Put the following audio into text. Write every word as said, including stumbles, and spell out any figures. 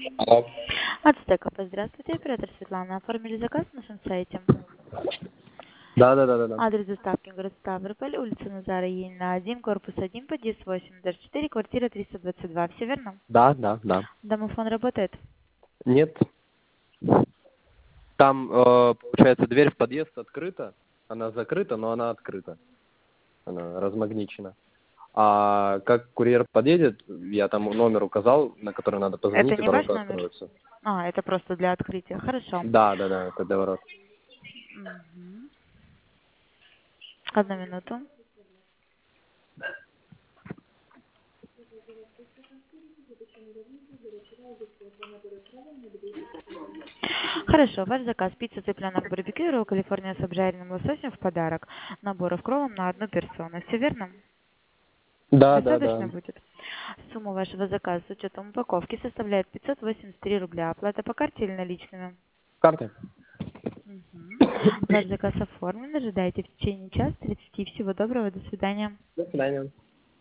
Алло. От Стекопа. Здравствуйте, оператор Светлана. Оформили заказ на нашем сайте. Да, да, да, да, да. Адрес доставки город Ставрополь, улица Назара Енина один, корпус один, подъезд восемь, дождь четыре, квартира триста двадцать два. Все верно? Да, да, да. Домофон работает? Нет. Там, э, получается, дверь в подъезд открыта. Она закрыта, но она открыта. Она размагничена. А как курьер подъедет, я там номер указал, на который надо Это позвонить, и не ваш ворота номер? откроются. А, это просто для открытия. Хорошо. Да, да, да, это для ворот. Мгм. Одну минуту. Хорошо, ваш заказ: пицца, цыпленок, барбекю, ролл Калифорния с обжаренным лососем в подарок. Наборов кровом на одну персону. Все верно? Да, да, да. Достаточно будет? Сумма вашего заказа с учетом упаковки составляет пятьсот восемьдесят три рубля. Оплата по карте или наличными? Карты. Мгм. Ваш заказ оформлен. Ожидайте в течение часа тридцати. Всего доброго. До свидания. До свидания.